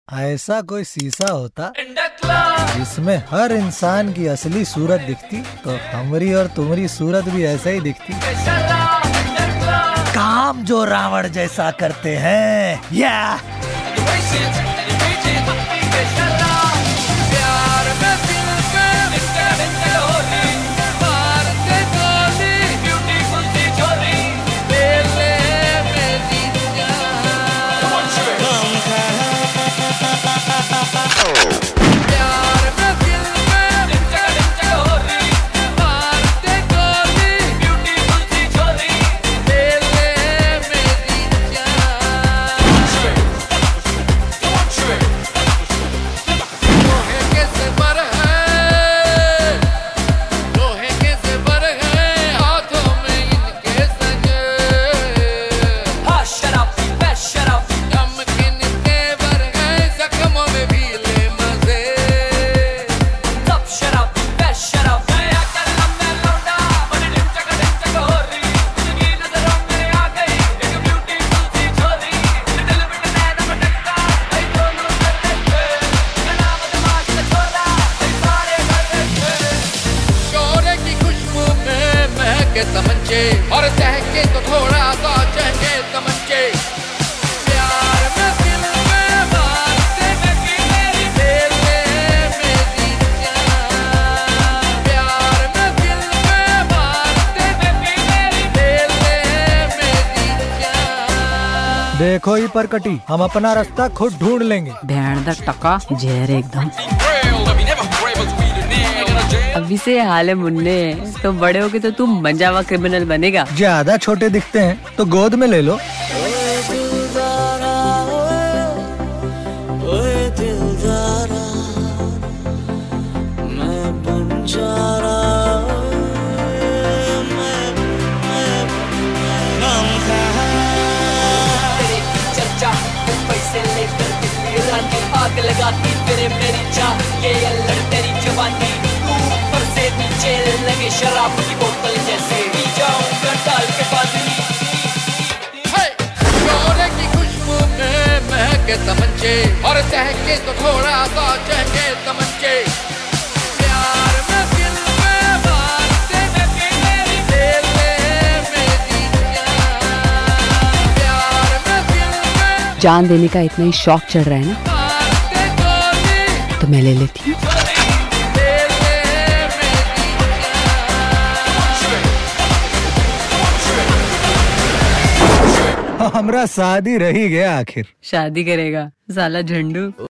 ऐसा कोई शीशा होता जिसमें हर इंसान की असली सूरत दिखती तो हमारी और तुम्हारी सूरत भी ऐसा ही दिखती। काम जो रावण जैसा करते हैं या तमंचे और सहके तो थोड़ा सा चहके तमंचे प्यार में दिल में मारते मेरी मेरी जान प्यार में दिल में मारते मेरी जान। देखो ही पर कटी, हम अपना रास्ता खुद ढूंढ लेंगे। ध्यान दा टका जहर एकदम। अभी से हाल है मुन्ने, तो बड़े होके तो तू मंजावा क्रिमिनल बनेगा। ज्यादा छोटे दिखते हैं तो गोद में ले लो। आग लगाती तेरे मेरी चाह ये अल्लड़ तेरी जवानी ऊपर से नीचे लगे शराब की बोतल जैसे पी जाऊंगा डाल के बादली। शोरे की खुशबू में महके तमंचे और सहके तो थोड़ा सा चहके तमंचे प्यार में दिल में मारते मेरी जान प्यार में दिल में जान देने का इतना ही शौक चढ़ रहा है ना, तो मैं ले लेती हूँ। हमरा शादी रही गया आखिर। शादी करेगा साला झंडू।